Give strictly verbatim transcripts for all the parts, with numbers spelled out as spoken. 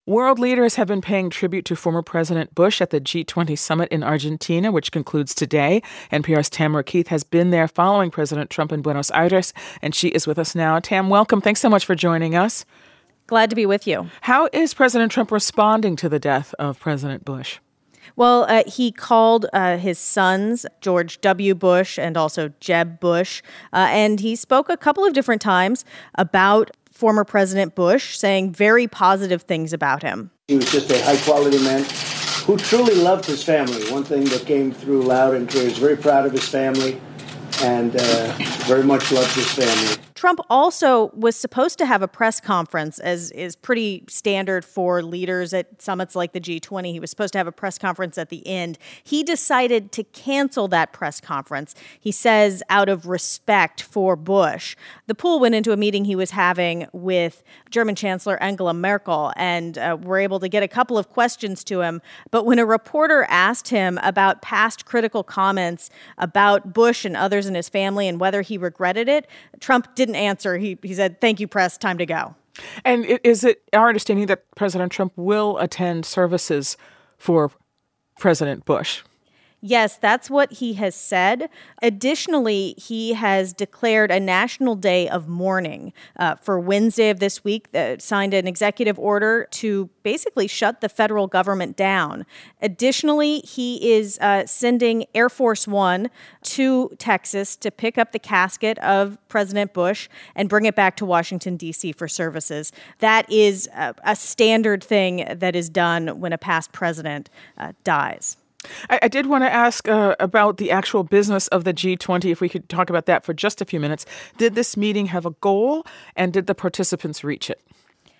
World leaders have been paying tribute to former President Bush at the G twenty summit in Argentina, which concludes today. N P R's Tamara Keith has been there following President Trump in Buenos Aires, and she is with us now. Tam, welcome. Thanks so much for joining us. Glad to be with you. How is President Trump responding to the death of President Bush? Well, uh, he called uh, his sons, George W. Bush and also Jeb Bush, uh, and he spoke a couple of different times about former President Bush, saying very positive things about him. He was just a high-quality man who truly loved his family. One thing that came through loud and clear, he was very proud of his family and uh, very much loved his family. Trump also was supposed to have a press conference, as is pretty standard for leaders at summits like the G twenty. He was supposed to have a press conference at the end. He decided to cancel that press conference, he says, out of respect for Bush. The pool went into a meeting he was having with German Chancellor Angela Merkel, and uh, were able to get a couple of questions to him. But when a reporter asked him about past critical comments about Bush and others in his family and whether he regretted it, Trump didn't answer. He he said, "Thank you, press. Time to go." And is it our understanding that President Trump will attend services for President Bush? Yes, that's what he has said. Additionally, he has declared a national day of mourning uh, for Wednesday of this week, that signed an executive order to basically shut the federal government down. Additionally, he is uh, sending Air Force One to Texas to pick up the casket of President Bush and bring it back to Washington, D C for services. That is a, a standard thing that is done when a past president uh, dies. I, I did want to ask uh, about the actual business of the G twenty, if we could talk about that for just a few minutes. Did this meeting have a goal, and did the participants reach it?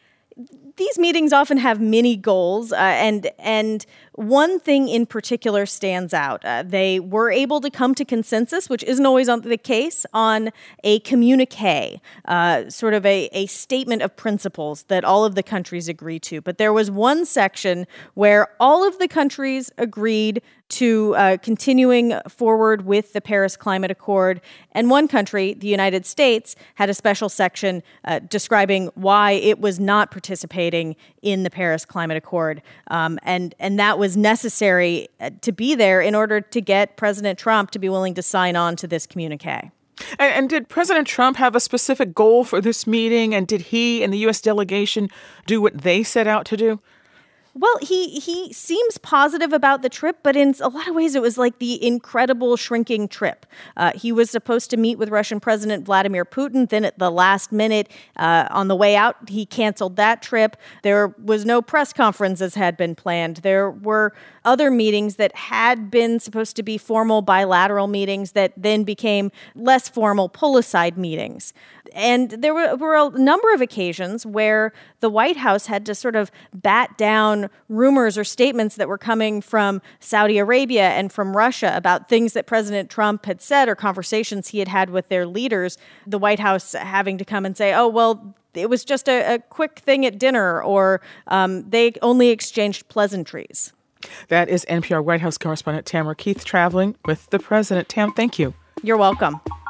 These meetings often have many goals, uh, and and one thing in particular stands out. Uh, they were able to come to consensus, which isn't always on the case, on a communique, uh, sort of a, a statement of principles that all of the countries agree to. But there was one section where all of the countries agreed to uh, continuing forward with the Paris Climate Accord. And one country, the United States, had a special section uh, describing why it was not participating in the Paris Climate Accord. Um, and, and that was necessary to be there in order to get President Trump to be willing to sign on to this communique. And, and did President Trump have a specific goal for this meeting? And did he and the U S delegation do what they set out to do? Well, he he seems positive about the trip, but in a lot of ways it was like the incredible shrinking trip. Uh, he was supposed to meet with Russian President Vladimir Putin. Then at the last minute, uh, on the way out, he canceled that trip. There was no press conference as had been planned. There were other meetings that had been supposed to be formal bilateral meetings that then became less formal pull-aside meetings. And there were, were a number of occasions where the White House had to sort of bat down rumors or statements that were coming from Saudi Arabia and from Russia about things that President Trump had said or conversations he had had with their leaders. The White House having to come and say, oh, well, it was just a, a quick thing at dinner, or um, they only exchanged pleasantries. That is N P R White House correspondent Tamara Keith traveling with the president. Tam, thank you. You're welcome.